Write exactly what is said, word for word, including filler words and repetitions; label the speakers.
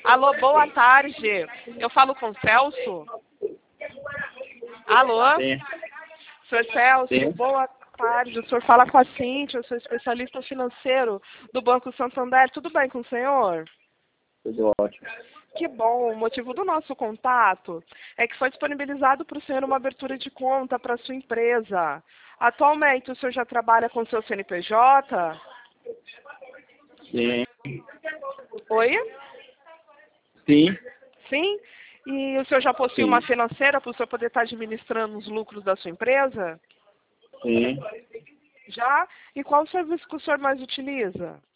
Speaker 1: Alô, boa tarde. Eu falo com o Celso? Alô?
Speaker 2: Sim.
Speaker 1: Senhor Celso,
Speaker 2: Sim.
Speaker 1: boa tarde. O senhor fala com a Cíntia, eu sou especialista financeiro do Banco Santander. Tudo bem com o senhor?
Speaker 2: Tudo ótimo.
Speaker 1: Que bom. O motivo do nosso contato é que foi disponibilizado para o senhor uma abertura de conta para a sua empresa. Atualmente, o senhor já trabalha com o seu C N P J?
Speaker 2: Sim.
Speaker 1: Oi?
Speaker 2: Sim.
Speaker 1: Sim? E o senhor já possui
Speaker 2: Sim.
Speaker 1: uma financeira para o senhor poder estar administrando os lucros da sua empresa?
Speaker 2: Sim.
Speaker 1: Já? E qual o serviço que o senhor mais utiliza?